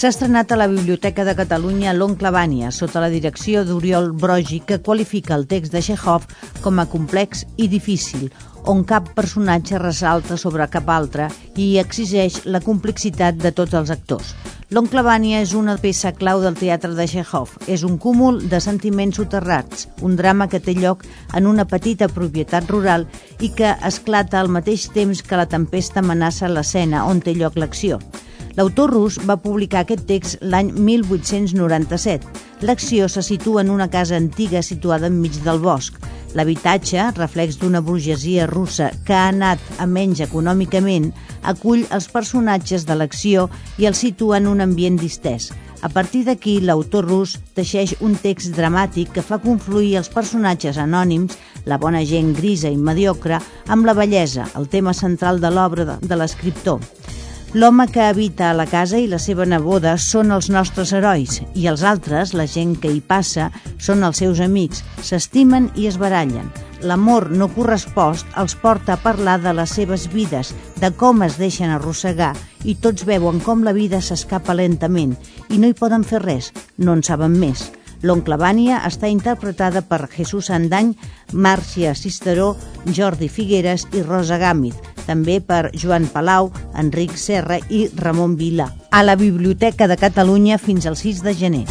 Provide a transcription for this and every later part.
S'ha estrenat a la Biblioteca de Catalunya L'Oncle Vanya, sota la direcció d'Oriol Brogi, que qualifica el text de Txékhov com a complex i difícil, on cap personatge ressalta sobre cap altre i exigeix la complexitat de tots els actors. L'Oncle Vanya és una peça clau del teatre de Txékhov. És un cúmul de sentiments soterrats, un drama que té lloc en una petita propietat rural i que esclata al mateix temps que la tempesta amenaça l'escena on té lloc l'acció. L'autor rus va publicar aquest text l'any 1897. L'acció se situa en una casa antiga situada enmig del bosc. L'habitatge, reflex d'una burgesia russa que ha anat a menys econòmicament, acull els personatges de l'acció i els situa en un ambient distès. A partir d'aquí, l'autor rus teixeix un text dramàtic que fa confluir els personatges anònims, la bona gent grisa i mediocre, amb la bellesa, el tema central de l'obra de l'escriptor. L'home que habita a la casa i la seva neboda són els nostres herois i els altres, la gent que hi passa, són els seus amics. S'estimen i es barallen. L'amor no correspost els porta a parlar de les seves vides, de com es deixen arrossegar, i tots veuen com la vida s'escapa lentament i no hi poden fer res, no en saben més. L'Oncle Vanya està interpretada per Jesús Andany, Màrcia Cisteró, Jordi Figueres i Rosa Gàmez, també per Joan Palau, Enric Serra i Ramon Vila. A la Biblioteca de Catalunya fins al 6 de gener.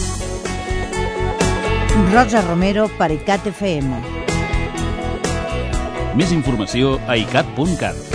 Rosa Romero per ICAT FM. Més informació a icat.cat.